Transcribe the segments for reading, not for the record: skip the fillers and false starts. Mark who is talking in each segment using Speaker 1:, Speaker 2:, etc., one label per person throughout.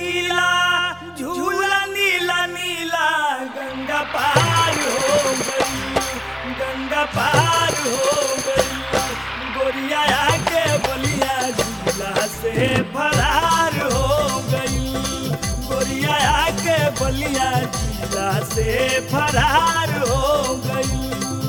Speaker 1: किला झूला नीला नीला गंगा पार हो गई, गंगा पार हो गई। गोरिया आके बलिया झूला से फरार हो गई, गोरिया आके बलिया झूला से फरार हो गई।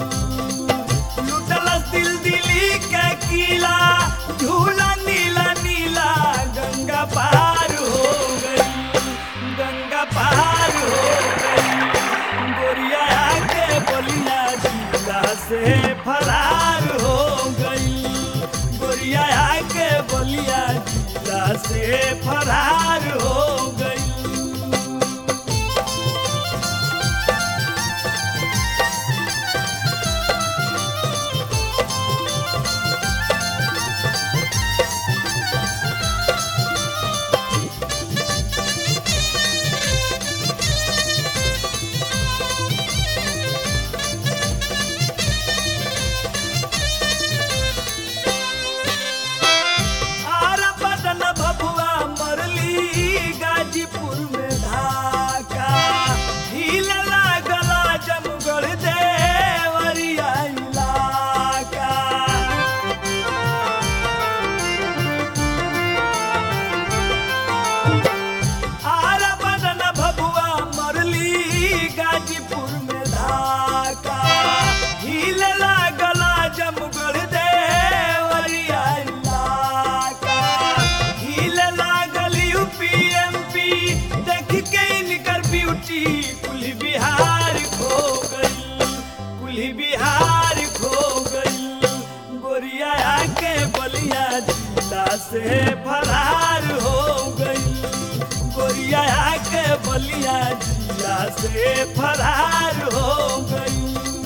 Speaker 1: लुटलस दिल दिली के किला झूला नीला नीला गंगा पार हो गई, गंगा पार हो गई। गोरिया आके बलिया झूला से फरार हो गई, गोरिया आके बलिया झूला से फरार हो गई। गाजीपुर में ढाका हिल लागला जमगढ़ देवरिया इलाका। आरा बदन भभुआ मरली गाजीपुर में ढाका हिल लागला जमगढ़ देवरिया इलाका। हिल लागल यूपी देख के इनकर ब्यूटी कुल बिहार खो गई, कुल बिहार खो गई। गोरिया आके बलिया जिला से फरार हो गई, गोरिया आके बलिया जिला से फरार हो गई।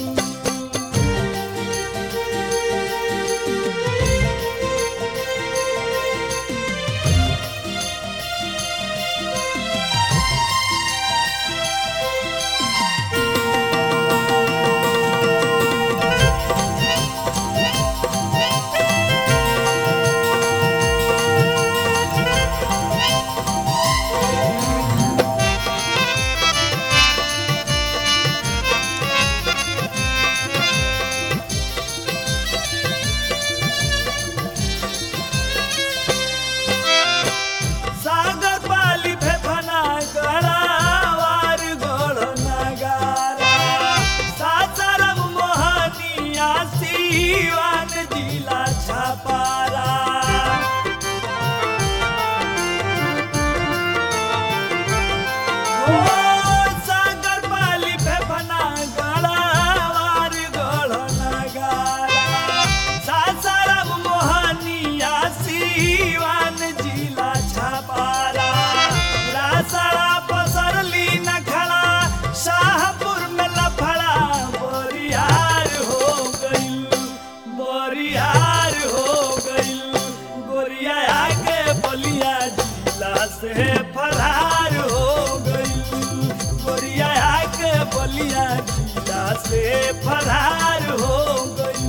Speaker 1: से फरार हो गई, गोरिया आके बलिया जिला से फरार हो गई।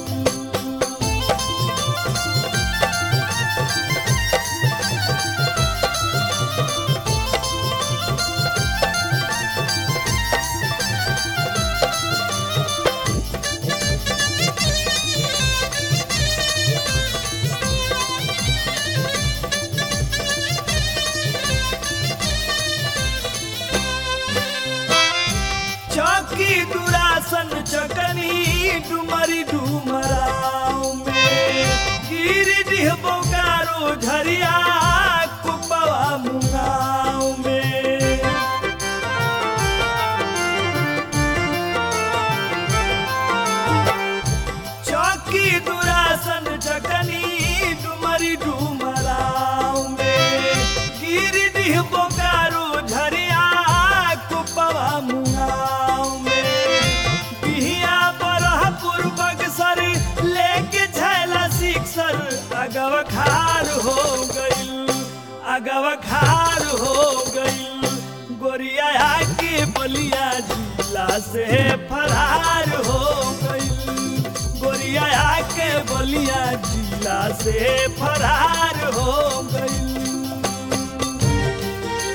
Speaker 1: चौकी दुरासन चकनी डुमरी डुमराव में गिरिडीह बोकारो झरिया कुपवा मुंगाव में। चौकी दुरासन चकनी डुमरी डुमराव में गिरिडीह बोकारो झरिया कुपवा मुंगाव। अगव खार हो गई, अगव खार हो गई। गोरिया आके बलिया जिला से फरार हो गई, गोरिया आके बलिया जिला से फरार हो गई।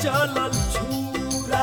Speaker 1: चलल छूरा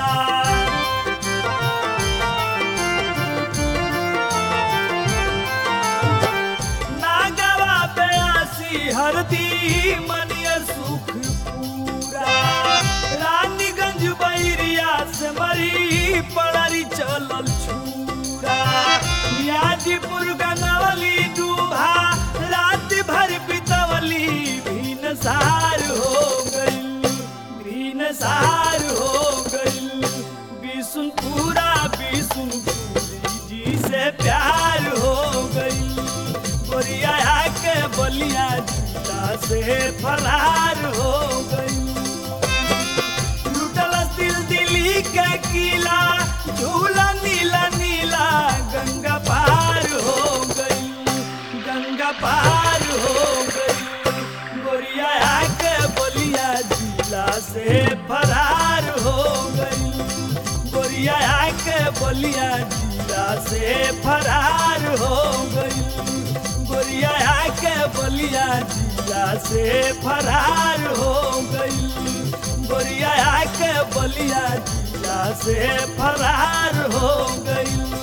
Speaker 1: नागवा बयासी हरदी मनिया सुख पूरा रानीगंज बैरिया से मरी पड़री चलल छूरा यादीपुर गंगवली डूबा रात भर बितवली भीन सार हो गई भीन सार हो गई बिशुनपुरा बिशुनपुरी जी से प्यार हो गई गोरिया के बलिया जिला से फरार हो गई लुटल दिल दिल्ली के किला झूला नीला नीला गंगा पार हो गई गंगा पार हो गई गोरिया के बलिया जिला से फरार हो गई गोरिया के बलिया जिला से फरार हो गई गोरिया के बलिया जिला से फरार हो गई गोरिया के बलिया जिला से फरार हो गई।